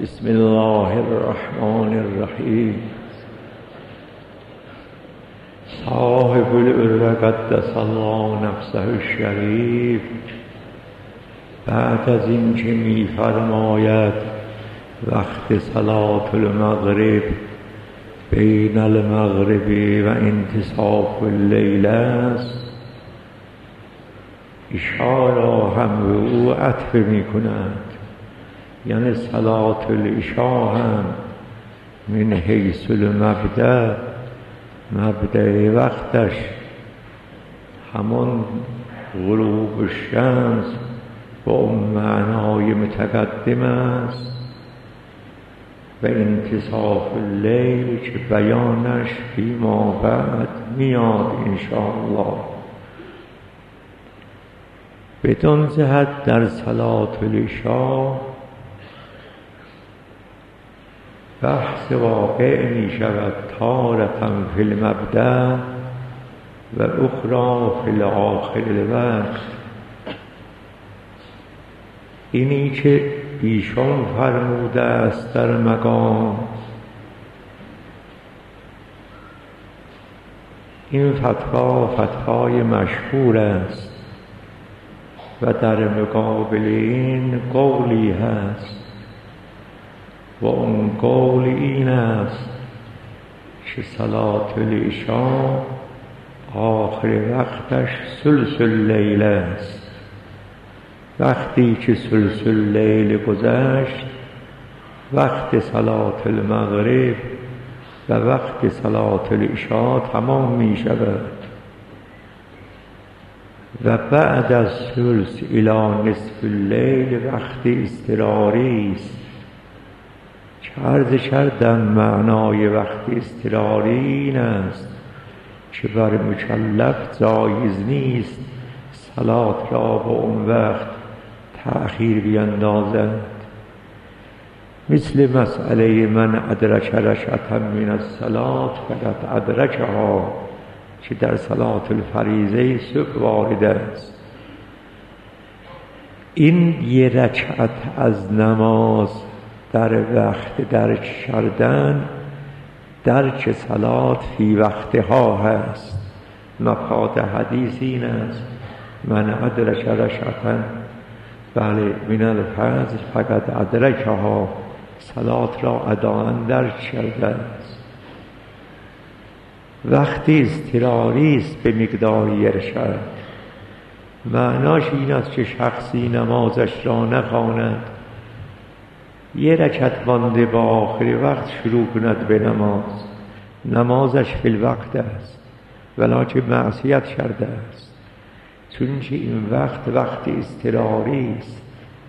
بسم الله الرحمن الرحیم. صاحب العروة قدس الله نفسه الشریف بعد از این که می فرماید وقت صلاة المغرب بین المغرب و انتصاف اللیل است، اشاره هم به او عطف می کند. یعنی صلاة العشاء هم من حیث المبدأ، مبدأ وقتش همان غروب الشمس با اون معنای متقدم است و انتصاف اللیل که بیانش فیما بعد میاد انشاءالله. بدون جهت در صلاة العشاء بحث واقع می شود تارة فی المبدأ و اخرى فی آخر الوقت. اینی که ایشان فرموده است در مقام، این فتوای مشهور است و در مقابل این قولی هست و اون قول این است که صلاة العشاء آخر وقتش ثلث اللیل است. وقتی که ثلث اللیل گذشت، وقت صلاة المغرب و وقت صلاة العشاء تمام می شود و بعد از ثلث الی نصف اللیل وقت اضطراری است. عرض کردم معنای وقت اضطراری این است که بر مکلف جایز نیست صلات را با اون وقت تأخیر بیندازد. مثل مسئله من ادرک رکعة من الصلاة فقد ادرکها که در صلاة الفریضه صبح وارد است. این یه رکعت از نماز در وقت درک کردن درک صلات فی وقتها هست. مفاد حدیث این است من ادرک رکعة بله من الفجر فقد ادرکها، صلات را اداءً درک کرده است. وقتی اضطراری است به مقدار ارشاد، معناش این است که شخصی نمازش را نخواند، یه رکعت مانده با آخر وقت شروع کند به نماز، نمازش فی الوقت است ولکن معصیت کرده است، چونکه این وقت اضطراری است.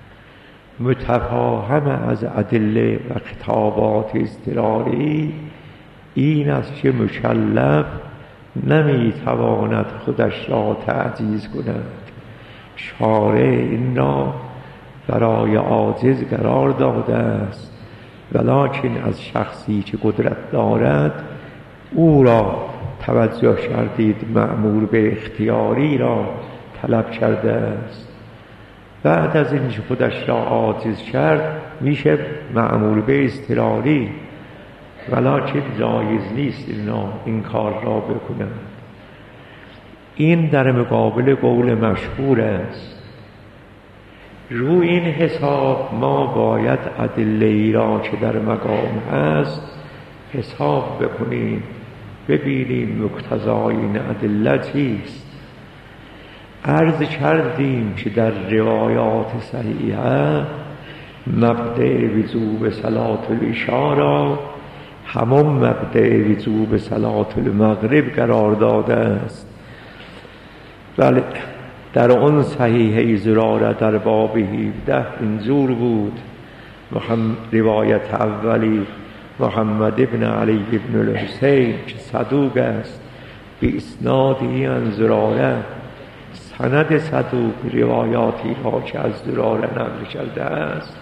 متفاهم از ادله و خطابات اضطراری این است که مکلف نمیتواند خودش را تعجیز کند. شارع این را برای عاجز قرار داده است، ولکن از شخصی که قدرت دارد او را توجه کردید مأمور به اختیاری را طلب کرده است. بعد از این که خودش را عاجز کرد میشه مأمور به اضطراری، ولکن جایز نیست این کار را بکنند. این در مقابل قول مشهور است. روی این حساب ما باید ادله را که در مقام هست حساب بکنیم، ببینیم مقتضای این ادله چیست. عرض کردیم که در روایات صحیحه مبدأ وجوب صلاة العشاء را همون مبدأ وجوب صلاة المغرب قرار داده است. بله در اون صحیحه زراره در باب 17 اینجور بود. روایت اولی محمد ابن علی ابن الحسین که صدوق است به اسنادی عن زراره، سند صدوق روایاتی را که از زراره نقل کرده است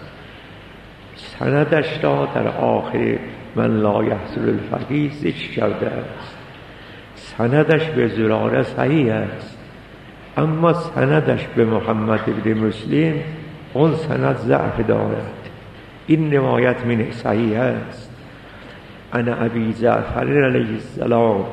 سندش را در آخر من لا یحصل الفقیه ذکر کرده است. سندش به زراره صحیح است، اما سندش به محمد ابن مسلم اون سند ضعف دارد. این روایت من صحیح است. انا ابی جعفر علیه السلام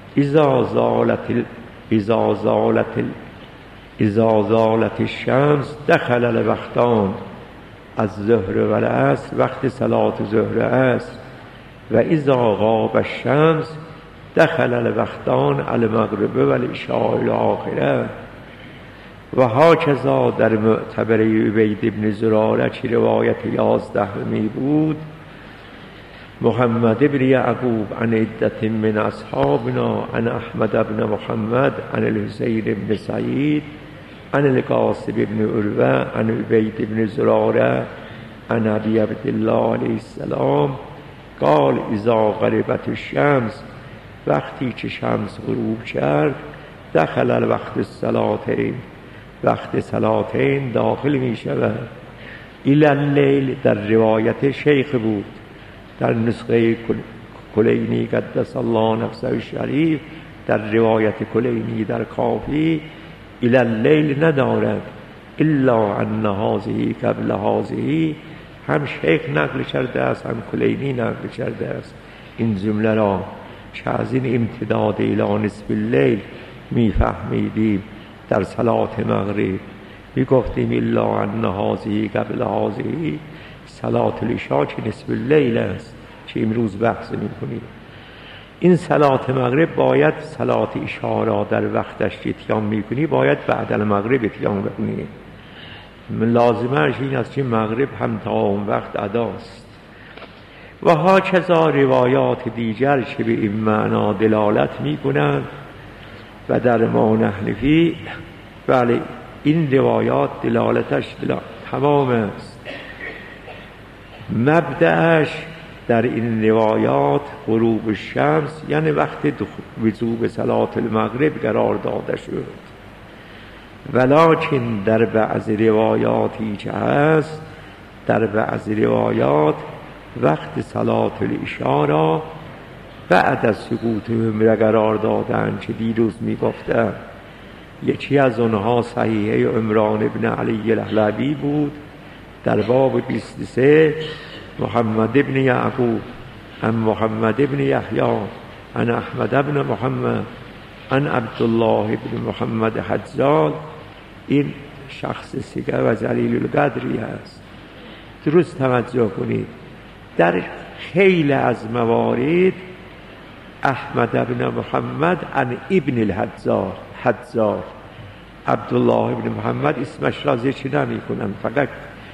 اذا زالت الشمس دخل الوقتان از ظهر و العصر، وقت صلات ظهر است، و اذا غاب الشمس دخل الوقتان المغرب و العشاء الاخره. و هاکذا در معتبر عبید ابن زراره که روایت 11 بود، محمد ابن یعقوب عن عدة من اصحابنا عن احمد بن محمد عن الحسین بن سعید عن القاسم بن عروه عن عبید بن زراره عن ابی عبدالله علیه السلام قال اذا غربت الشمس، وقتی که شمس غروب کرد، دخل الوقت الصلاتین، وقت صلاتین داخل می شود. الی اللیل در روایت شیخ بود، در نسخه کلینی قدس الله نفسه الشریف، در روایت کلینی در کافی الی اللیل ندارد، الا ان هذه قبل هذه، هم شیخ نقل کرده است هم کلینی نقل کرده است این جمله را، که از این امتداد الی نصف اللیل میفهمیدیم در صلات مغرب میگفتیم الا ان هذه قبل هذه صلات العشاء که نصف اللیل است که امروز بحث میکنیم. این صلات مغرب باید صلات عشاء را در وقتش اتیان میکنی باید بعد المغرب اتیان بکنی. لازمش این است که مغرب هم تا اون وقت اداست. و هاکذا روایات دیگر که به این معنا دلالت میکنند و در ما نحنفی، بله این روایات دلالتش تمام است. مبدأش در این روایات غروب الشمس یعنی وقت وضوء صلات المغرب قرار داده شد، ولکن در بعض روایاتی که هست، در بعض روایات وقت صلات العشاء را بعد از سقوط عمره قرار دادن که دیروز میگفتم. یکی از اونها صحیحه عمران ابن علی الحلبی بود در باب 23، محمد ابن یعقوب عن محمد ابن یحیی عن احمد ابن محمد عن عبدالله ابن محمد حجال. این شخص سیگه و جلیل القدری است. درست توجه کنید، در خیلی از موارد احمد ابن محمد عن ابن الحجار، عبدالله ابن محمد اسمش را ذکر نمی کنم، فقط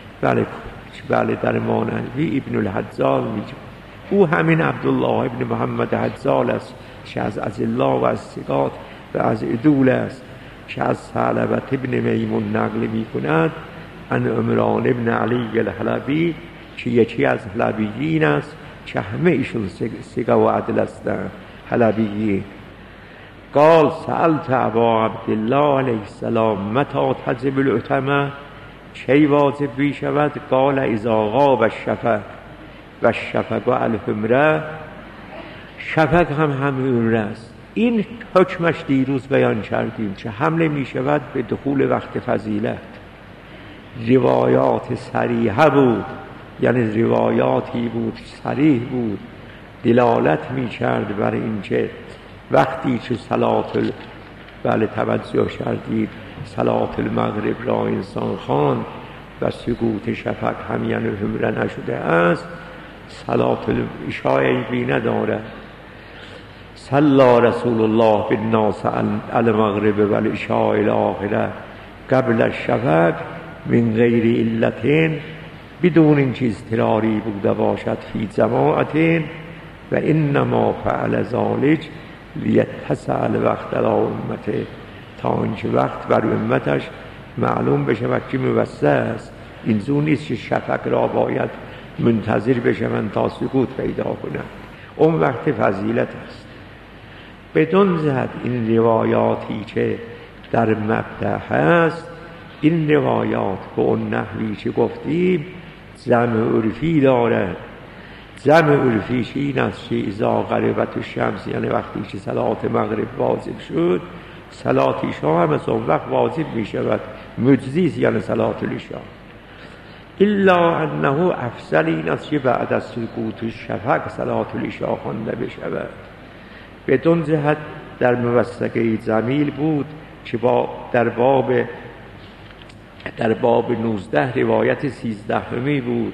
بله در مانوی ابن الحجار میگه. او همین عبدالله ابن محمد حجال است که از الله و از ثقات و از عدول است، که از ثعلبة ابن میمون نقل می کند عن عمران ابن علی الحلبی که یکی از حلبیین است که همه ایشون ثقه و عدل هستند حلبیین. قال سألت ابا عبدالله علیه السلام متى تجب العتمه، چی واجب بی شود؟ قال اذا غاب الشفق و الشفق الحمره، شفق هم عمره است. این حکمش دیروز بیان کردیم که حمله می شود به دخول وقت فضیلت. روایات صریحه بود، یعنی روایاتی بود صریح بود دلالت می کرد بر این که وقتی که بله توجه کردید صلات المغرب را انسان خواند و سقوط شفق هم یعنی حمره نشده است، صلات العشاء عیبی ندارد. صلی رسول الله بالناس المغرب و العشاء الاخره قبل الشفق من غیر علتین، بدون اینکه اضطراری بوده باشد فی جماعتین، و انما فعل ذلک لیتسع الوقت علی امته، تا اینکه وقت بر امتش معلوم بشه و که موسع است. این زون نیست که شفق را باید منتظر بشوند تا سقوط پیدا کنند، اون وقت فضیلت است. بدون زد این روایاتی که در مبدأ هست، این روایات به اون نحوی که گفتیم جمع عرفی دارد. جمع عرفیش این است که اذا غربت الشمس یعنی وقتی که صلات مغرب واجب شد، صلات عشاء هم از اون وقت واجب می شود، مجزی است یعنی صلات العشاء. الا انه افضل این است که بعد از سکوت الشفق صلات العشاء خوانده بشود. بدون جهت در موثقه زمیل بود که در باب 19 روایت 13 بود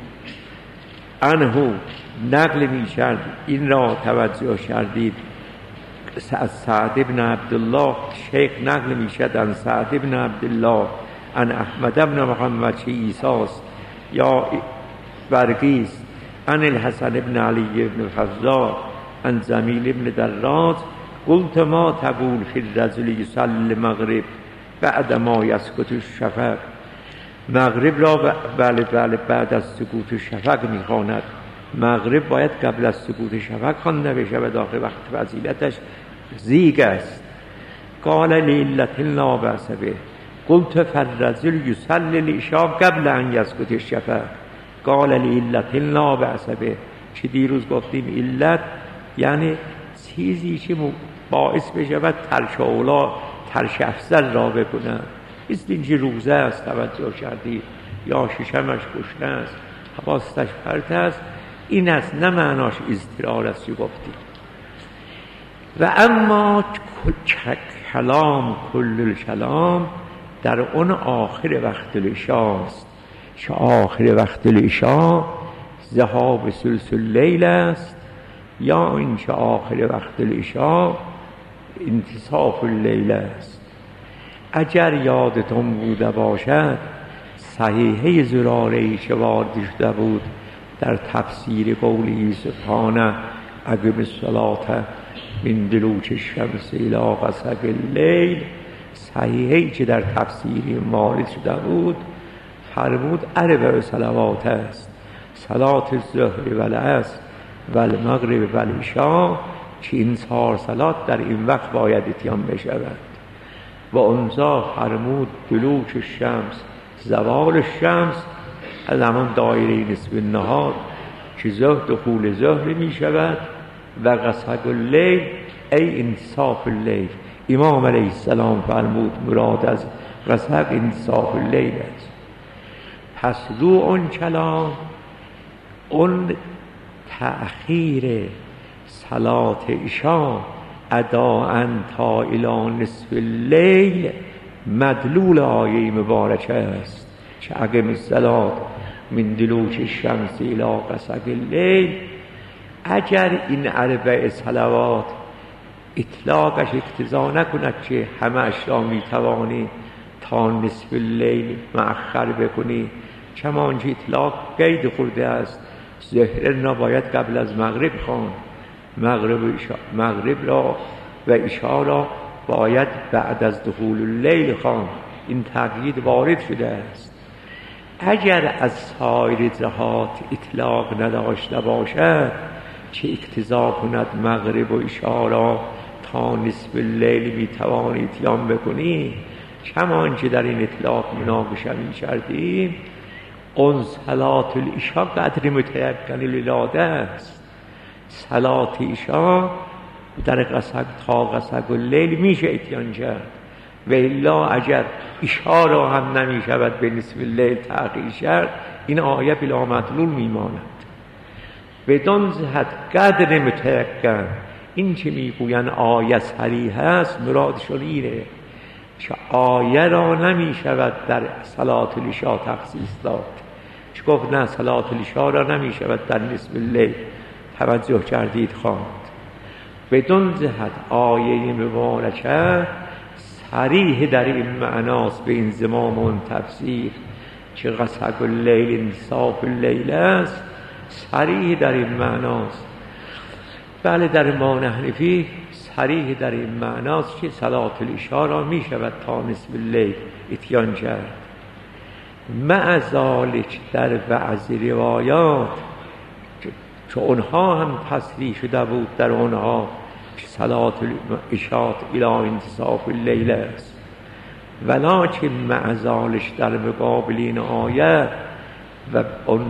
عنه نقل می کرد. این را توجه کردید از سعد بن عبدالله شیخ نقل می شد عن سعد بن عبدالله عن احمد بن محمد چه ایساس یا برقیس عن الحسن بن علی بن فضال عن زمیل بن دراج قلت ما تقول فی الرجل یصلی المغرب بعد ما یسکت الشفق. مغرب را بله بعد از سکوت شفق میخواند. مغرب باید قبل از سکوت شفق خوانده بشه و داخل وقت فضیلتش زیگ است. قال لعلة لا بأس به قلت فالرجل یصلی العشاء قبل ان یسکت الشفق. قال لعلة لا بأس به که دیروز گفتیم علت یعنی چیزی که باعث بشه و ترش افضل را بکنن. مثل اینکه روزه است توجه کردید یا ششمش کشته است حواستش پرت است. این است نه معناش اضطرار است که گفتیم. و اما کلام کل الکلام در اون آخر وقت العشاء است که آخر وقت العشاء ذهاب ثلث اللیل است یا این که آخر وقت العشاء انتصاف اللیل است. اگر یادتون بوده باشد صحیحه زراره‌ای که وارد شده بود در تفسیر قوله سبحانه اقم الصلاة من دلوک الشمس الی غسق اللیل، صحیحه‌ای که در تفسیر وارد شده بود فرمود اربع صلوات است، صلات الظهر و العصر و المغرب و العشاء، که این 4 صلات در این وقت باید اتیان بشود. و اونجا فرمود دلوک الشمس زوال الشمس از همان دایره نصف النهار که دخول ظهر می شود و غسق اللیل ای انتصاف اللیل. امام علیه السلام فرمود مراد از غسق انتصاف اللیل است. پس رو اون کلام اون تأخیر صلات عشاء اداءً تا الی نصف اللیل مدلول آیه مبارکه است که اقم الصلاة من دلوک الشمس الی غسق اللیل. اگر این اربع صلوات اطلاقش اقتضا نکند که همه اش را میتوانی تا نصف اللیل مؤخر بکنی، کمان که اطلاق قید خورده است ظهر را باید قبل از مغرب خواند، مغرب را و عشاء را باید بعد از دخول اللیل خواند. این تقیید وارد شده است. اگر از سایر جهات اطلاق نداشته باشد که اقتضا کند مغرب و عشاء را تا نصف اللیل میتوانی اتیان بکنی، کمان که در این اطلاق مناقشه می‌کردیم، اون صلات العشاء قدر متیقن الولاده است. صلات عشاء در تا غسق اللیل میشه اتیان کرد و الا اگر عشاء را هم نمیشود به نصف اللیل تأخیر کرد این آیه بلا مدلول میماند. بدون جهت قدر متیقن این که میگوین آیه صریح است مرادشون اینه که آیه را نمیشود در صلات العشاء تخصیص داد. چه گفت نه صلات العشاء را نمیشود در نصف اللیل توجه کردید خواند. بدون جهت آیه مبارکه صریح در این معناست به این زمام اون تفسیر که غسق اللیل انتصاف اللیل است، صریح در این معناست. بله در ما نحنفی صریح در این معناست که صلات العشاء را می شود تا نصف اللیل اتیان کرد. مع ذالک در بعض روایات که اونها هم تصریح شده بود در اونها که صلات العشاء الی انتصاف اللیل است، ولکن مع ذالک در مقابل این آیه و اون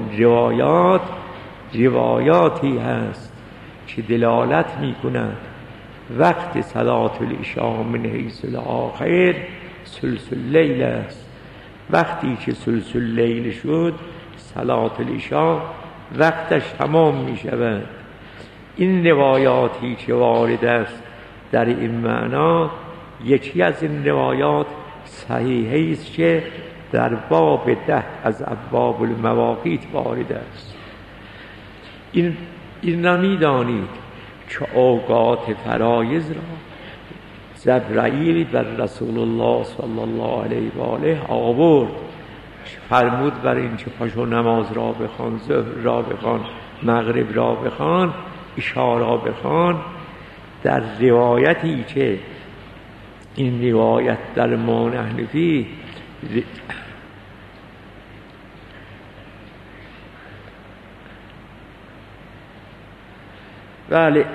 روایاتی هست که دلالت می کند وقت صلات العشاء من حیث الاخر ثلث اللیل است. وقتی که ثلث اللیل شد صلات العشاء وقتش تمام می شود. این روایاتی که وارد است در این معنا، یکی از این روایات صحیحی است که در باب 10 از ابواب المواقیت وارد است. این را می‌دانید که اوقات فرایض را جبرائیل بر رسول الله صلی الله علیه و آله آورد، فرمود بر این که پاشو نماز را بخوان، ظهر را بخوان، مغرب را بخوان، عشا را بخوان. در روایتی که این روایت در ما نحنفی بله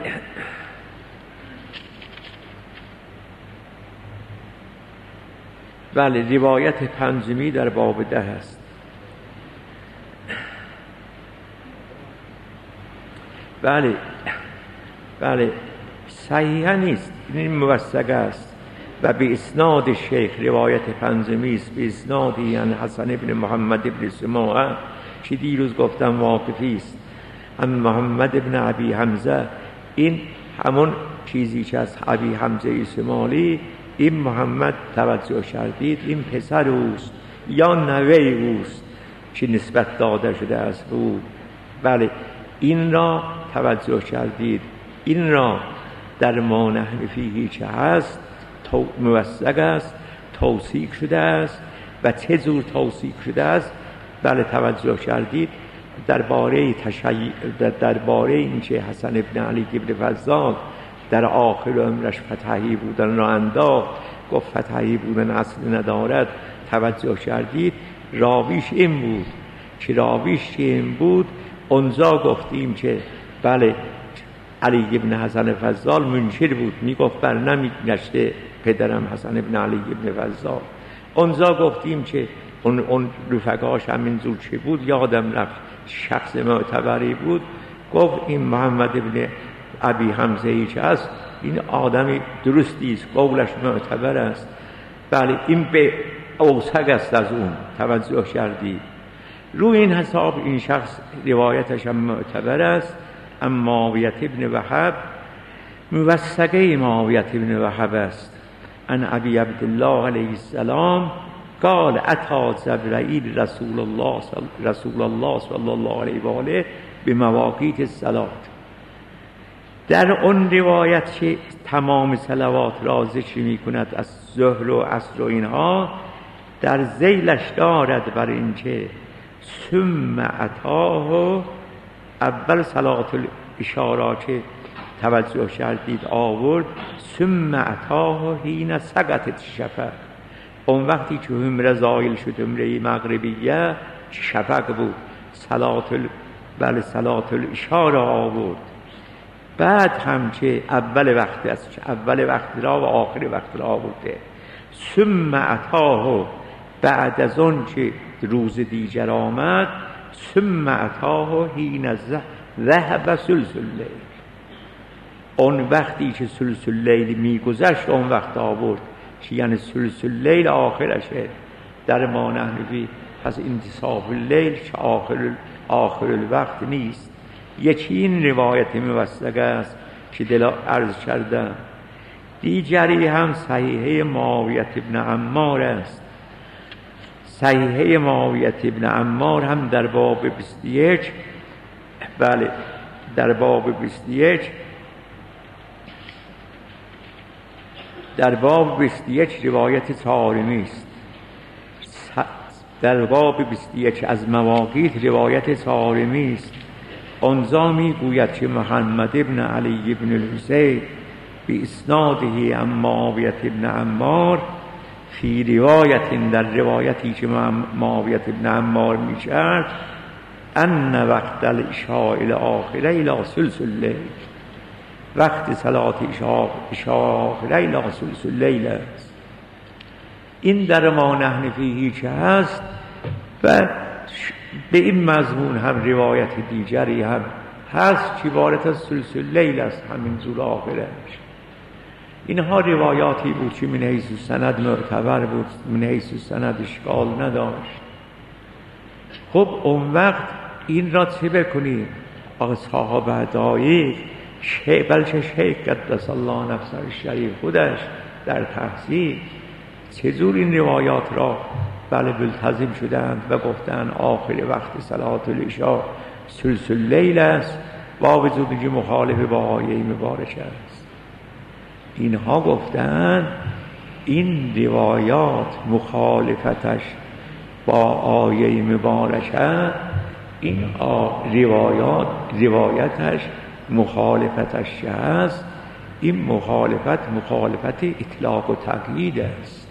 روایت پنجمی در باب 10 است. بله صحیح نیست، این موثق است و به اسناد شیخ روایت پنجمی است، به اسنادی عن حسن ابن محمد ابن سماعه که دیروز گفتم واقفی است، عن محمد ابن ابی حمزه. این همون چیزی که از ابی حمزه سمالی، این محمد توجه کردید این پسر اوست یا نوه اوست که نسبت داده شده است او. بله این را توجه کردید، این را در ما نحنفی که هست موثق است، توثیق شده است. و چه جور توثیق شده است؟ بله توجه کردید درباره این که حسن ابن علی ابن فضال در آخر عمرش فتحی بودن را انداخت، گفت فتحی بودن اصل ندارد. توجه کردید راویش این بود اونجا گفتیم که بله علی ابن حسن فضال منکر بود، میگفت بر نمیگشته پدرم حسن ابن علی ابن فضال. اونجا گفتیم که اون رفقاش همینجور چه بود یادم رفت، شخص معتبری بود، گفت این محمد ابن ابی حمزه ای که است این آدمی درستی است، قولش معتبر است. بله این به اوثق است از اون. توجه کردید روی این حساب این شخص روایتش هم معتبر است. اما معاویه ابن وهب موثقه معاویه ابن وهب است. عن ابی عبدالله علیه السلام قال اتى جبرائیل رسول الله صلی الله علیه و آله به مواقیت الصلات. در اون روایت که تمام صلوات را ذکر می کند از ظهر و عصر و اینها، در ذیلش دارد بر این که ثم اتاه، اول صلات الاشاره که توجه کردید آورد، ثم اتاه حین سقطت الشفق. اون وقتی که عمره زایل شد، عمره مغربیه شفق بود، صلات الاشاره آورد. بعد هم که اول وقت است، اول وقت را و آخر وقت را آورده. ثم اتاه، بعد از اون که روز دیگر آمد، ثم اتاه حین ذهب ثلث اللیل، اون وقتی که ثلث اللیل میگذشت اون وقت آورد که یعنی ثلث اللیل آخرشه در ما نحنفی. پس انتصاف اللیل که آخر الوقت نیست. یکی این روایت موثق است که عرض کردم. دیگری هم صحیحه معاویه ابن عمار است. صحیحه معاویه ابن عمار هم در باب 21 در باب 21 روایت طارمی است. در باب 21 از مواقیت روایت طارمی است. آنجا میگوید که محمد ابن علی ابن الحسین به اسناده عن معاویه ابن عمار فی روایت، در روایتی که معاویه ابن عمار میکرد، ان وقت العشاء الاخره الى ثلث اللیل، وقت صلات عشاء آخره الى ثلث اللیل است. این در ما نحنفی که هست و به این مضمون هم روایت دیگری هم هست که عبارت از ثلث اللیل است، همین زور آخرش. اینها روایاتی بود که من حیث سند معتبر بود، من حیث سند اشکال نداشت. خب اون وقت این را چه بکنیم؟ آقا صاحب هدایق بلکه شیخ قدس الله نفسه الشریف خودش در تحصیل چجور این روایات را بله ملتزم شدند و گفتند آخر وقت صلاة العشاء ثلث اللیل است با وجود که مخالف با آیه مبارک است. اینها گفتند این روایات مخالفتش با آیه مبارک است، این روایتش مخالفتش است، این مخالفت اطلاق و تقیید است.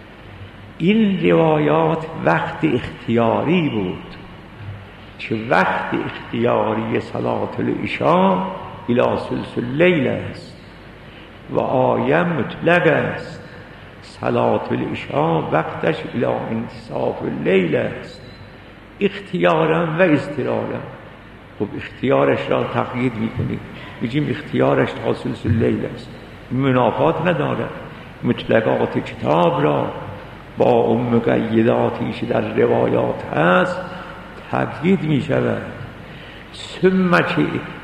این روایات وقت اختیاری بود که وقت اختیاری صلاة العشاء الی ثلث اللیل است و آیه مطلق است صلاة العشاء وقتش الی انتصاف اللیل است، اختیارا و اضطرارا. خب اختیارش را تقیید میکنیم، میگیم اختیارش تا ثلث اللیل است، منافات نداره. مطلقات کتاب را با اون مقیداتی که در روایات هست تقیید می شود. ثم که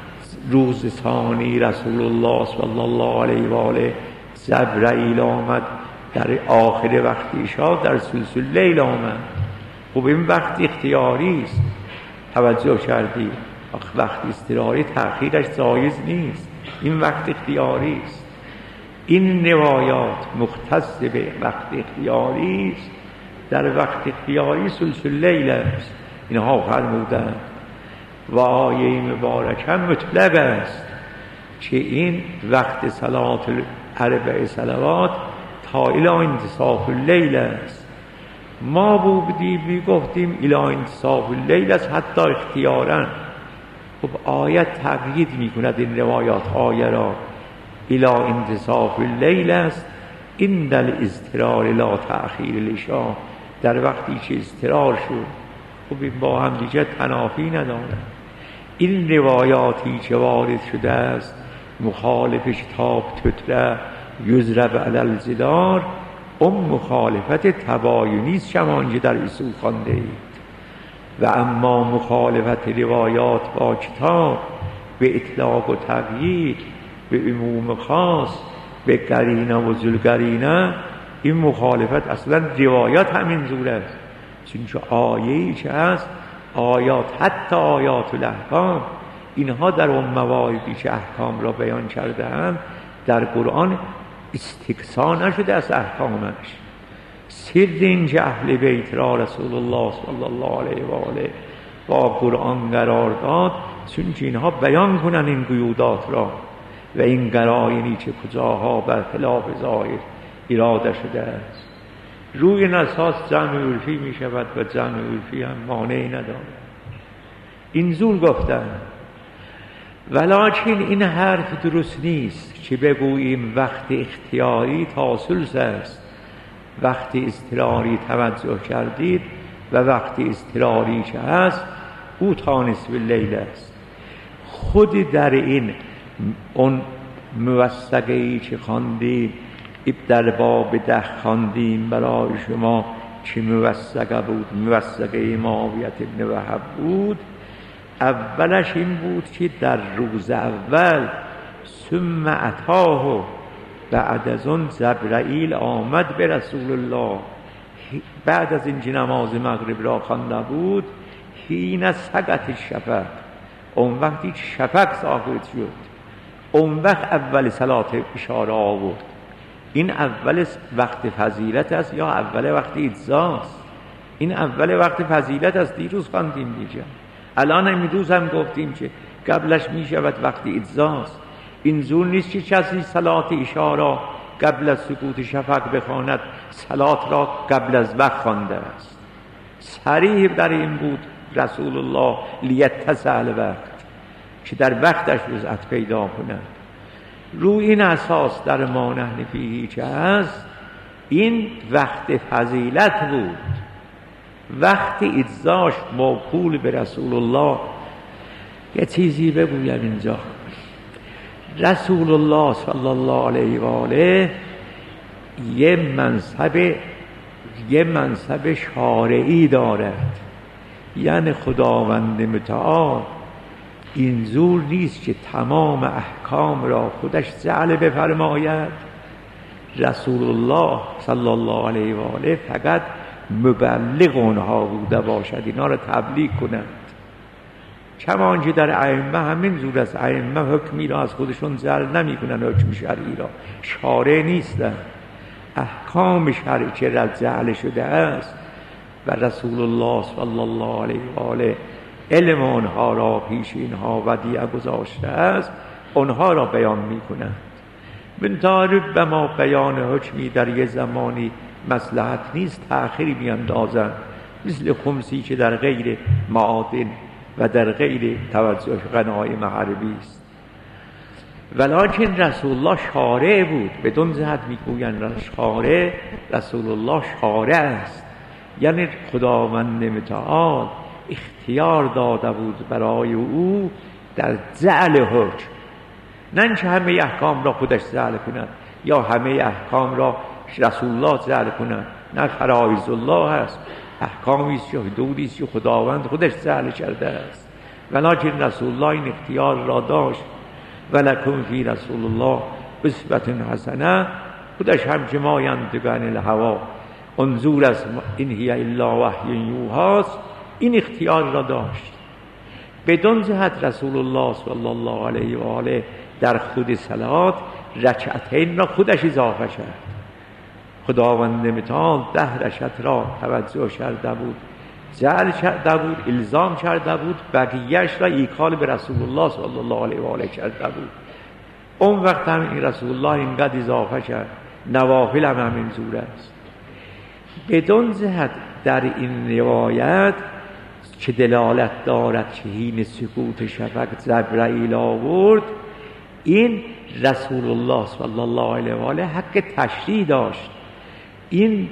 روز ثانی رسول الله صلی الله علیه و آله جبرائیل آمد در آخر وقت عشاء در ثلث اللیل آمد. خب این وقت اختیاری است، توجه کردی؟ وقت اضطراری تأخیرش جایز نیست، این وقت اختیاری است. این روایات مختص به وقت اختیاری است، در وقت اختیاری ثلث اللیل است اینها فرمودند و آیه مبارکه مطلق است که این وقت صلاة الاربع صلوات تا الی انتصاف اللیل است. ما بودیم میگفتیم الی انتصاف اللیل است حتی اختیارا. خب آیت تقیید میکند این روایات آیه را الی انتصاف اللیل است این در اضطرار لا تأخیر العشاء، در وقتی که اضطرار شد. خب این با هم دیگه تنافی ندارد. این روایاتی که وارد شده است مخالف کتاب تتره یضرب علی الجدار، اون مخالفت تباینی است شمانجه در اصول خوانده اید. و اما مخالفت روایات با کتاب به اطلاق و تقیید، به عموم خاص، به قرینه و ذوالقرینه، این مخالفت اصلا روایات همین زور است. چون آیه‌ای که هست آیات، حتی آیات الاحکام، اینها در اون مواردی که احکام را بیان کرده‌اند در قرآن استقصا نشده از احکامش. سر این که اهل بیت را رسول الله صلی الله علیه و آله با قرآن قرار داد چون که اینها بیان کنن این قیودات را و این قرائنی که کجاها بر خلاف ظاهر اراده شده است. روی این اساس جمع عرفی می شود و جمع عرفی هم مانعی ندارد. این زور گفتن ولکن این حرف درست نیست که بگوییم وقت اختیاری تا ثلث است، وقت اضطراری توجه کردید و وقت اضطراری که هست او تا نصف اللیل است. خود در این اون موثقه‌ای که خواندیم در باب 10 خواندیم برای شما که موثقه بود، موثقه معاویه بن وهب بود. اولش این بود که در روز اول ثم اتاه، بعد از اون جبرائیل آمد به رسول الله بعد از اینکه نماز مغرب را خوانده بود، حین سقط الشفق، اون وقتی شفق ساقط شد، اون وقت اول صلاة اشاره آورد. این اول وقت فضیلت است یا اول وقت اجزاست؟ این اول وقت فضیلت است، دیروز خواندیم دیگه. الان امروز هم گفتیم که قبلش می شود وقت اجزاست. این زور نیست که کسی صلاة عشا را قبل از سقوط شفق بخواند، صلاة را قبل از وقت خوانده است. صریح در این بود رسول الله لیتسع الوقت، که در وقتش وسعت پیدا کند. روی این اساس در ما نحن فیه که هست این وقت فضیلت بود، وقت اجزاش موکول به رسول الله. یه چیزی بگویم اینجا، رسول الله صلی الله علیه و آله یه منصب شارعی دارد، یعنی خداوند متعال این زور نیست که تمام احکام را خودش جعل بفرماید، رسول الله صلی الله علیه و آله فقط مبلغ اونها بوده باشد، اینا را تبلیغ کنند. چنانچه در ائمه همین زور است، ائمه حکمی را از خودشون جعل نمی کنند، حکم شرعی را شارع نیستند، احکام شرعی که جعل شده است و رسول الله صلی الله علیه و آله علم آنها را پیش اینها ودیعه گذاشته است، آنها را بیان می کنند. من تعرف به ما بیان حکمی در یه زمانی مصلحت نیست، تأخیری میاندازند، مثل خمسی که در غیر معادن و در غیر توجه غنایم حربی است. ولکن رسول الله شارع بود، بدون جهت میگویند شارع، رسول الله شارع است، یعنی خداوند متعال اختیار داده بود برای او در جعل حکم، نه اینکه همه احکام را خودش جعل کند یا همه احکام را رسول الله جعل کند، نه فرایض الله است، احکامی است یا حدودی است که خداوند خودش جعل کرده است، ولکن رسول الله این اختیار را داشت. ولکم فی رسول الله اسوة حسنه، خودش هم که ما ینطق عن الهوی انظور از این هی الا وحی یوحی، این اختیار را داشت. بدون جهت رسول الله صلی الله علیه و آله در خود صلات رکعتین را خودش اضافه کرد. خداوند متعال 10 رکعت را توجه کرده بود، جعل کرده بود، الزام کرده بود، بقیه‌اش را ایکال به رسول الله صلی الله علیه و آله کرده بود. اون وقت هم این رسول الله اینقدر اضافه کرد، نوافل هم همین زور است. بدون جهت در این روایت که دلالت دارد که حین سکوت شفق جبرائیل آورد، این رسول الله صلی الله علیه و آله حق تشریع داشت. این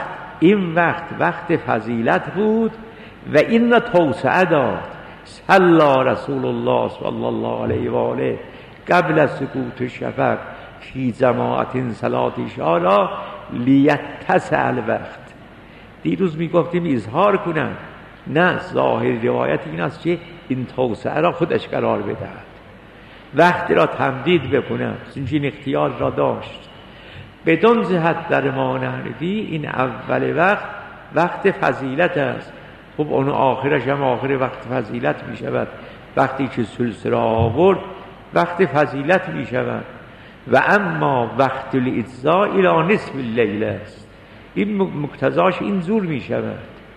وقت فضیلت بود و این را توسعه داد. صلی رسول الله صلی الله علیه و آله قبل از سکوت شفق فی جماعت صلات اشاره لیتسع الوقت. دیروز میگفتیم اظهار کنند، نه، ظاهر روایت این است که این توسعه را خودش قرار بدهد، وقت را تمدید بکند، این اختیار را داشت. بدون جهت در امام حنفی این اول وقت فضیلت است. خب اون آخرش هم آخر وقت فضیلت می شود، وقتی که سلسله آورد وقت فضیلت می شود. و اما وقت الاجزاء الی نصف اللیل است، این مقتضاش این زور می شود.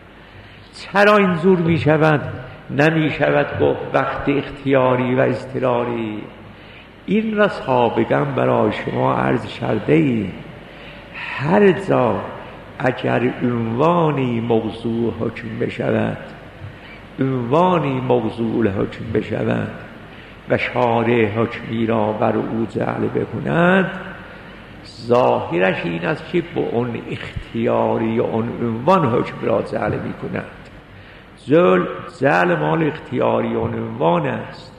چرا این زور می شود؟ نمی شود گفت وقت اختیاری و اضطراری. این را سابقا برای شما عرض کرده ایم. هر جا اگر عنوانی موضوع حکم بشود، عنوانی موضوع حکم بشود و شارع حکمی را بر او جعل بکند، ظاهرش این است که با اون اختیاری و اون عنوان حکم را جعل می کند. جعل مال اختیاری و عنوان است.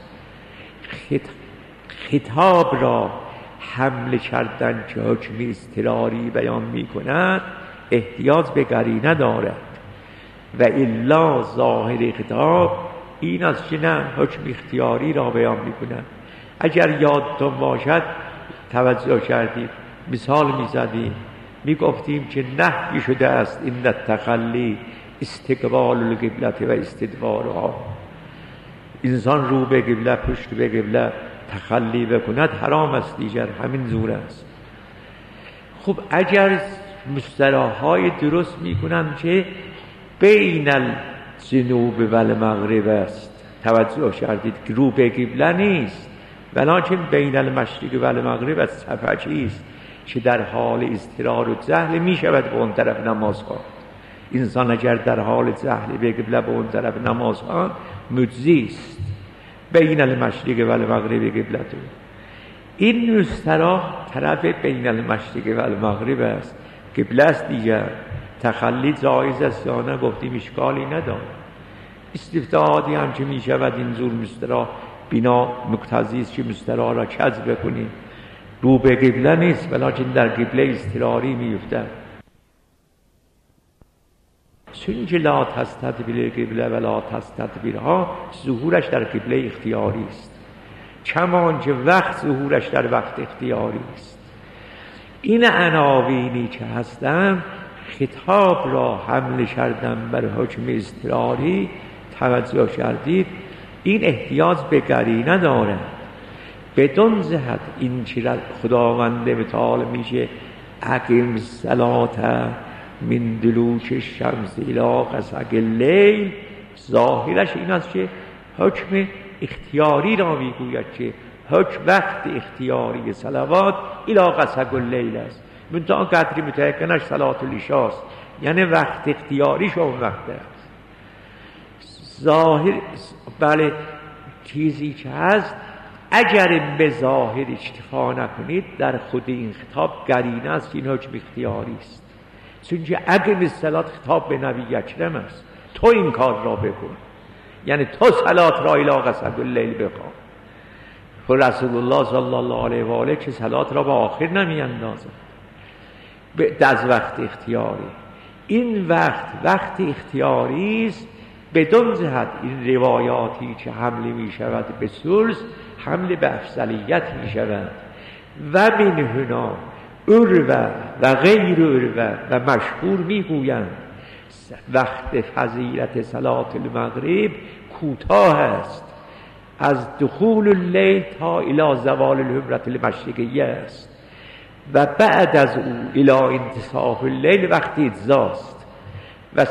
خطاب را حمل کردن که حکم اضطراری بیان می کند احتیاج به قرینه دارد، و الا ظاهر خطاب این است که نه، حکم اختیاری را بیان می کند. اگر یادتون باشد توجه کردیم، مثال می زدیم، می گفتیم که نهی شده است این تخلی استقبال القبلت و استدبارها، انسان رو به قبله پشت به قبله تخلی بکند حرام است، دیگر همین زور است. خب اگر مصطلح‌های درست میکنند که بین الجنوب و المغرب است، توجه کردید که رو به قبله نیست، ولکن بین المشرق و المغرب است، صفحه‌ای است که در حال اضطرار و جهل میشود به اون طرف نماز خواند. انسان اگر در حال جهل به قبله به اون طرف نماز خواند مجزی است. بین المشرق و المغرب قبلته، این مصطلح طرف بین المشرق و المغرب است، قبله است دیگر. تخلی جایز است یا نه؟ گفتیم اشکالی نداره. استفتاحاتی هم که می شود این زور مصطلح بنا مقتضی است که مصطلح را کذب بکنیم. رو به قبله نیست، ولکن در قبله اضطراری می افتد. چون که لا تستدبر قبله و لا تستدبرها، ظهورش در قبله اختیاری است، کمان که وقت ظهورش در وقت اختیاری است. این عناوینی که هستن خطاب را حمل کردن بر حکم اضطراری. توجه کردید این احتیاج به قرینه داره. بدون جهت این چی خداوند متعال میشه اقم الصلاة من دلوک الشمس الی غسق اللیل، ظاهرش این است که حکم اختیاری را میگوید که حکم وقت اختیاری صلوات الی غسق اللیل است. منتها قدری متعینش صلات العشاء است، یعنی وقت اختیاریش اون وقت است. ظاهر بله چیزی که هست اگر به ظاهر اکتفا نکنید در خود این خطاب قرینه است، این حکم اختیاری است. چون که اقم الصلاة خطاب به نبی اکرم است، تو این کار را بکن، یعنی تو صلات را الی غسق اللیل بخوان. و رسول الله صلی الله علیه و آله که صلات را به آخر نمی اندازد از وقت اختیاری. این وقت اختیاری است. بدون جهت این روایاتی که حمل می شود به ثلث حمل به افضلیت می شود. و من هنا عروه و غیر عروه و مشهور می گویند وقت فضیلت صلات المغرب کوتاه است، از دخول اللیل تا الی زوال الحمرة المشرقیه است و بعد از او الی انتصاف اللیل وقت اجزاست. و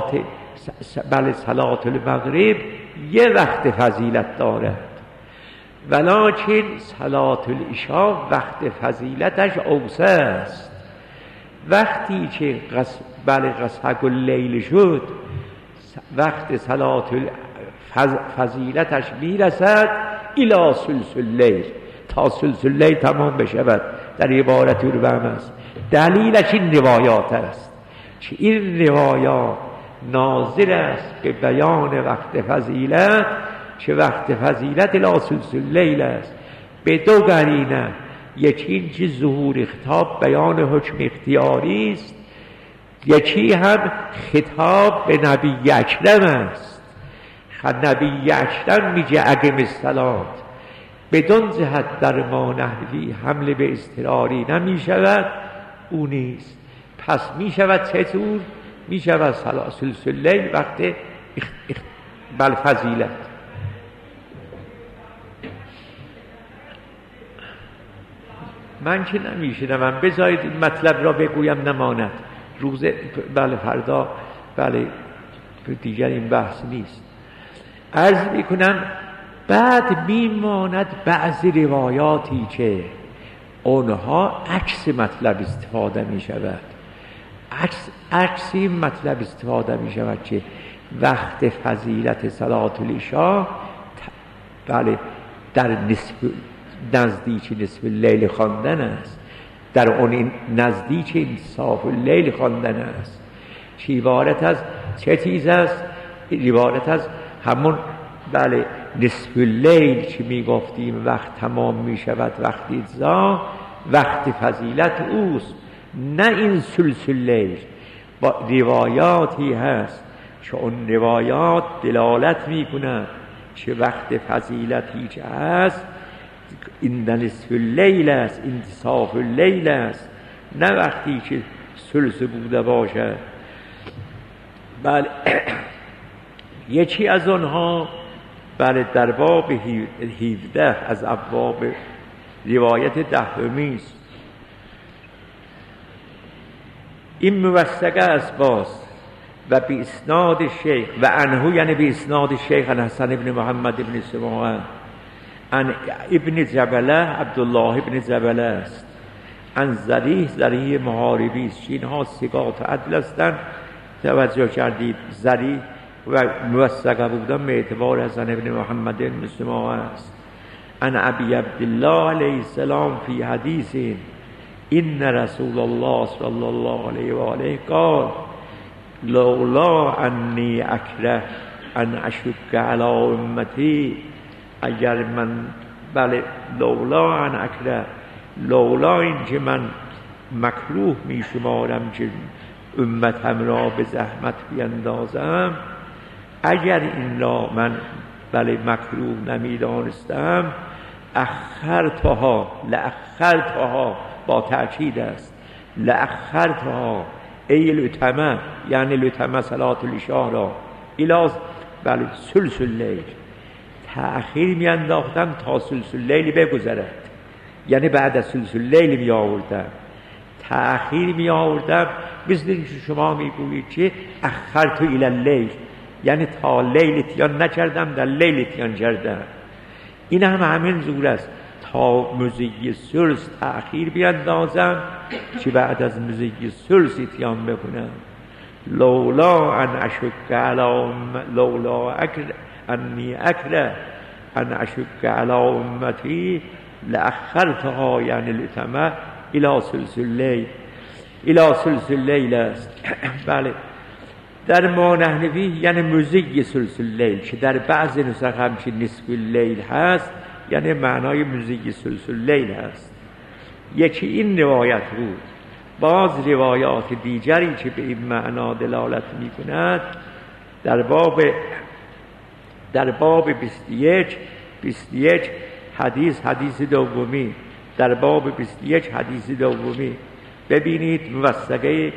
صلات المغرب یه وقت فضیلت دارد، ولکن صلات العشاء وقت فضیلتش اوسع است. وقتی که غسق اللیل شد وقت صلات فضیلتش میرسد الی ثلث اللیل، تا ثلث اللیل تمام بشود. در عبارت رو هم است. دلیلش این روایات است که این روایات ناظر است به بیان وقت فضیلت، که وقت فضیلت الی ثلث اللیل است. به دو قرینه، یکی این که ظهور خطاب بیان حکم اختیاری است، یکی هم خطاب به نبی اکرم است. نبی اکرم میگه اقم الصلاة، بدون جهت در ما نحوی حمله به اضطراری نمی شود، او نیست. پس می شود چطور؟ می شود ثلث اللیل وقت فضیلت. من که نمیشنم، بذارید این مطلب را بگویم نماند. روز فردا دیگر این بحث نیست. عرض میکنم بعد میماند بعضی روایاتی که اونها عکس مطلب استفاده می شود. عکس این مطلب استفاده می شود که وقت فضیلت صلات العشاء در نزدیک نصف اللیل خواندن است، در اون نزدیک انتصاف اللیل خواندن است. که عبارت از چه چیز است؟ عبارت از همون نصف اللیل که می گفتیم وقت تمام می شود، وقت اجزا، وقت فضیلت اوست، نه این ثلث اللیل. با روایاتی هست که اون روایات دلالت می کنند که وقت فضیلتی که هست این نصف اللیل است، انتصاف اللیل است، نه وقتی که ثلث بوده باشه. بله یکی از آنها در باب 17 از ابواب روایت 10 است. این موثقه است باز و به اسناد شیخ و عنه، یعنی به اسناد شیخ حسن ابن محمد ابن سماعه عن ابن جبله، عبدالله ابن جبله است، عن زریح محاربی است. اینها ثقات عدل هستند. توجه کردید زریح و موثقه بودن به اعتبار حسن ابن محمد ابن سماعه است. عن ابی عبدالله علیه السلام فی حدیث ان رسول الله صلی الله علیه و آله قال لولا انی اکره ان اشک علی امتی، اگر من لولا ان اکره، لولا این که من مکروه می شمارم که امتم را به زحمت بیندازم. اگر این را من مکروه نمیدانستم، اخرتها، لاخرتها با تأکید است، لاخرتها ای لتمه، یعنی لتمه صلات العشاء الی ثلث اللیل، تأخیر می انداختم تا ثلث اللیل بگذرد، یعنی بعد از ثلث اللیل می آوردم، تأخیر می آوردم. مثل اینکه شما می گویید که اخرت الی اللیل، یعنی تا لیل اتیان نکردم، در لیل اتیان کردم. این هم همین زور است، تا مزی ثلث تأخیر بیندازم که بعد از مزی ثلث اتیان بکنم. لولا ان اشک علی لولا انی اکره ان اشک علی امتی لاخرتها، یعنی لتمه الی ثلث اللیل، الی ثلث اللیل است. بله، در ما نحنفی یعنی مزی ثلث اللیل، که در بعض نسخ همچین نصف اللیل هست، یعنی معنای مزی ثلث اللیل هست. یکی این روایت بود. باز روایات دیگری که به این معنا دلالت می کند در باب 21 حدیث دومی، در باب 21 حدیث دومی ببینید موثقه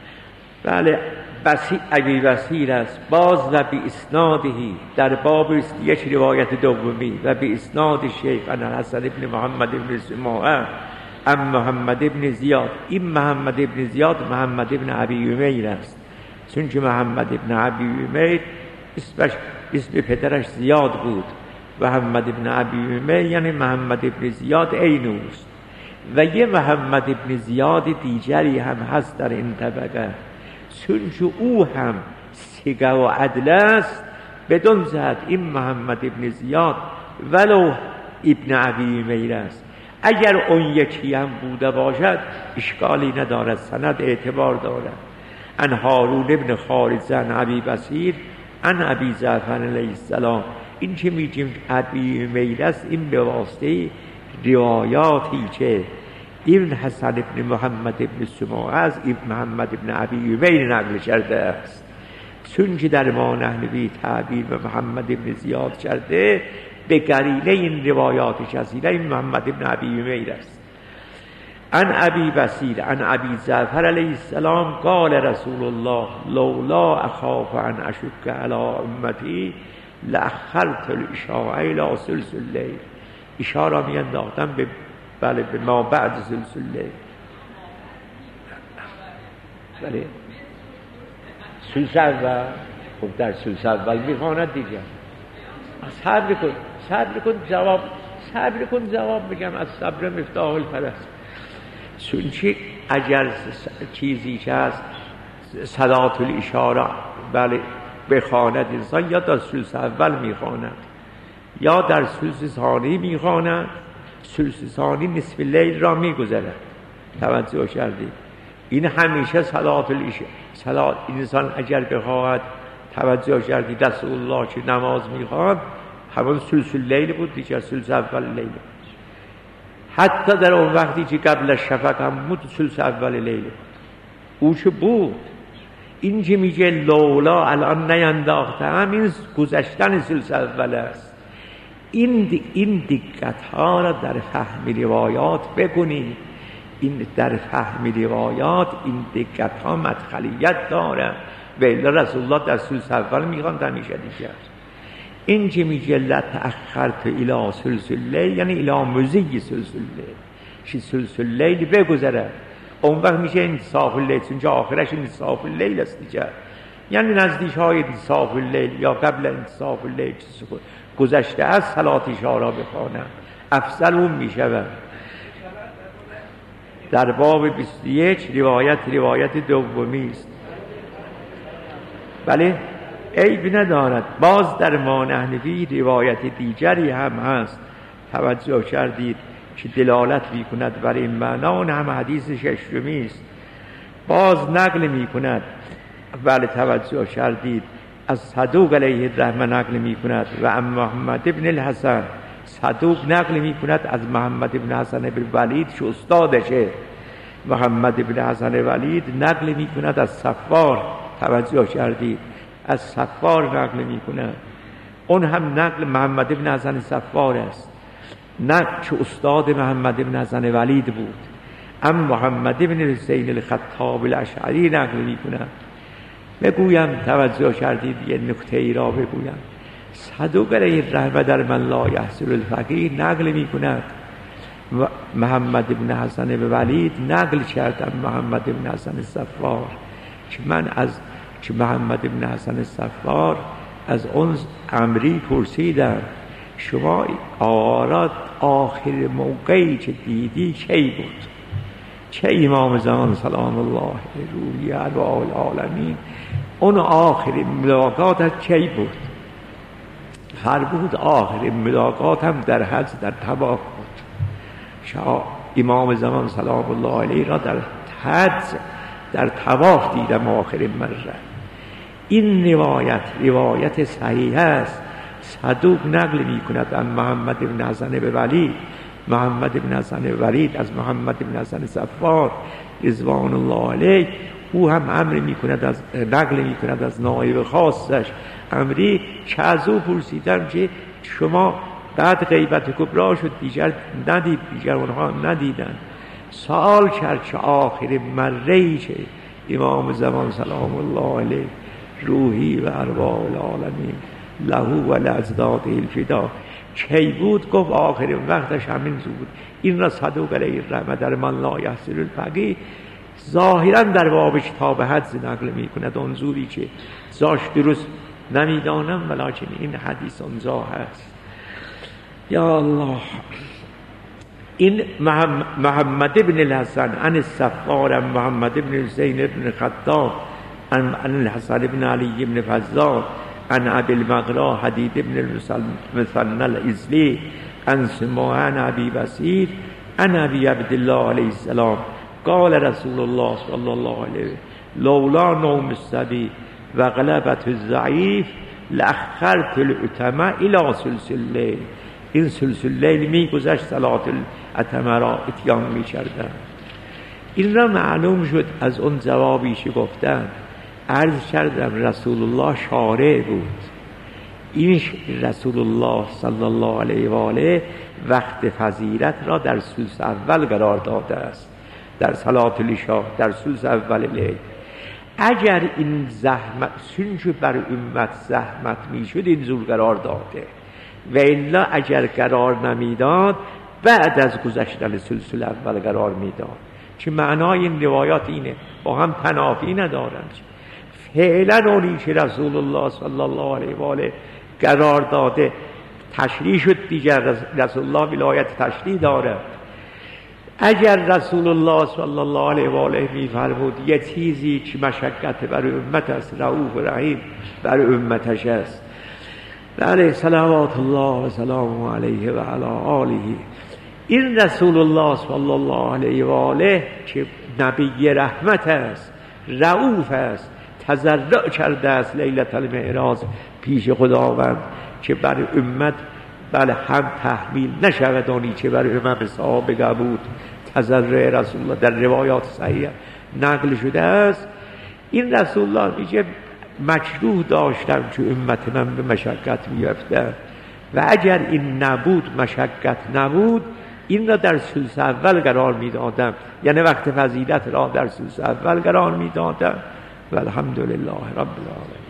ابی بصیر است. باز و بی اسنادهی در باب 21 روایت دومی و بی اسناد شیخ عن حسن ابن محمد ابن سماعه ام محمد ابن زیاد. این محمد ابن زیاد محمد ابن ابی امیر است، چون که محمد ابن ابی امیر اسم پدرش زیاد بود. محمد ابن ابی امیر یعنی محمد ابن زیاد اینوست. و یه محمد ابن زیاد دیگری هم هست در این طبقه، چون که او هم ثقه و عدل است، بدون زد این محمد ابن زیاد ولو ابن ابی امیر است. اگر اون یکی هم بوده باشد اشکالی ندارد، سند اعتبار دارد. ان هارون ابن خارزه عن ابی بصیر عن ابی جعفر علیه السلام. این که میگیم ابی امیر است، این به واسطه روایاتی که ابن حسن ابن محمد ابن سماعه از ابن محمد ابن ابی امیر نقل کرده است. چون که در ما نحنفی تعبیر به محمد ابن زیاد کرده، به قرینه این روایات کثیره این محمد ابن ابی امیر است. عن ابی بصیر عن ابی جعفر علیه السلام قال رسول الله لولا اخاف ان اشک علی امتی لاخرت العشاء الی ثلث اللیل. عشاء را می انداختم به به ما بعد ثلث اللیل. بله، ثلث اول. خب در ثلث اول میخواند دیگه. صبر کن جواب بگم. از صبر مفتاح الفرج. چون که اگر چیزی که هست صلات العشاء بخواند انسان، یا در ثلث اول میخواند یا در ثلث ثانی میخواند. ثلث ثانی نصف لیل را میگذرد. توجه کردید؟ این همیشه صلات العشاء انسان اگر بخواهد، توجه کردید، رسول الله که نماز میخواند همون ثلث لیل بود دیگه، ثلث اول لیل. حتی در اون وقتی که قبل شفق هم بود ثلث اول لیل بود. او چه بود؟ این که میگه لولا الان نینداختم، این گذشتن ثلث اول است. این دقت ها را در فهم روایات بکنید. این در فهم روایات این دقت ها مدخلیت داره. و الا رسول الله در ثلث اول میخواند همیشه دیگر. این که میگه لتأخرت الی ثلث اللیل، یعنی الی مزی ثلث اللیل، که ثلث اللیل بگذره. اون وقت میشه انصاف اللیل، چون آخرش انصاف اللیل است دیگه. یعنی نزدیک های انصاف اللیل یا قبل انصاف اللیل گذشته از صلات عشاء را بخوانم، افضل اون میشود. در باب 21 روایت دومی است. بله، عیب ندارد. باز در ما نحنفی روایت دیگری هم هست، توجه کردید، که دلالت میکند بر این معنا. اون هم حدیث ششمی است. باز نقل میکند، بله توجه کردید، از صدوق علیه الرحمه نقل میکند و ام محمد ابن الحسن. صدوق نقل میکند از محمد ابن حسن ابن ولید که استادشه، محمد ابن حسن ولید نقل می کند از صفار، توجه کردید، از صفار نقل می کند. اون هم نقل محمد ابن حسن صفار است، نه چه استاد محمد ابن حسن ولید بود. اما محمد ابن حسین الخطاب الاشعری نقل می کند. بگویم توجه کردید یه نکته ای را بگویم. صدوق علیه الرحمه در من لا یحصل الفقیه نقل می کند محمد ابن حسن ولید نقل کردم محمد ابن حسن صفار که محمد ابن حسن صفار از اون امری پرسیدم شما آراد آخر موقعی که دیدی کی بود؟ چه امام زمان سلام الله روحی و العالمین اون آخر ملاقات کی بود؟ فرمود آخر ملاقات هم در حج در طواف بود. امام زمان سلام الله علیه را در حج در طواف دیدم آخر مره. این روایت صحیح است. صدوق نقل می کند از محمد بن حسن ولید، محمد بن حسن ولید از محمد بن حسن صفار رضوان الله علیه. او هم امر می کند از نقل می کند از نایب خاصش امری که از او پرسیدم که شما بعد غیبت کبرا شد دیگر ندید، دیگر اونها ندیدن. سوال کرد که آخر مره‌ای که امام زمان سلام الله علیه روحی و ارواح العالمین له و لاجداده الفدا کی بود؟ گفت آخر وقتش همین بود. این را صدوق علیه الرحمه در من لا یحصل الفقیه ظاهرا در باب کتاب حج نقل می کند. انظوری که زاش درست نمیدانم ولکن این حدیث اونجا هست. یا الله. این محمد ابن الحسن عن الصفار محمد ابن حسین ابن خطاب عن الحسن ابن علی ابن فضال عن ابي المغرا حديد ابن المثنى الازلي عن سمعان ابي بصير عن ابي عبد الله عليه السلام قال رسول الله صلى الله عليه لولا نوم الصبي وغلبة الضعيف لاخرت العتمه الى ثلث الليل. این ثلث اللیل میگذشت صلات العتمه را اتیان میکردن. این را معلوم شد از اون جوابی که گفتن. عرض کردم رسول الله شارع بود. این رسول الله صلی الله علیه و آله وقت فضیلت را در ثلث اول قرار داده است، در صلات العشاء در ثلث اول لیل. اگر این زحمت چون بر امت زحمت میشد این زور قرار داده و الا اگر قرار نمیداد بعد از گذشتن ثلث اول قرار میداد. که معنای این روایات اینه، با هم تنافی ندارند. فعلا اونی که رسول الله صلی الله علیه و آله قرار داده تشریح شد دیگر. رسول الله ولایت تشریح داره. اگر رسول الله صلی الله علیه و آله می‌فرمود یه چیزی که مشقت بر امت است، رؤوف و رحیم بر امتش است، بله صلوات الله و سلام علیه و علی آله. این رسول الله صلی الله علیه و آله که نبی رحمت است، رؤوف است، تضرع کرده است لیلة المعراج پیش خداوند که بر امت بله هم تحمیل نشود آنی که بر امام صحابه بود. تضرع رسول الله در روایات صحیح نقل شده است. این رسول الله میگه مکروه داشتم که امت من به مشقت می‌افتاد و اگر این نبود، مشقت نبود، این را در ثلث اول قرار میدادم، یعنی وقت فضیلت را در ثلث اول قرار میدادم. و الحمدلله رب العالمین.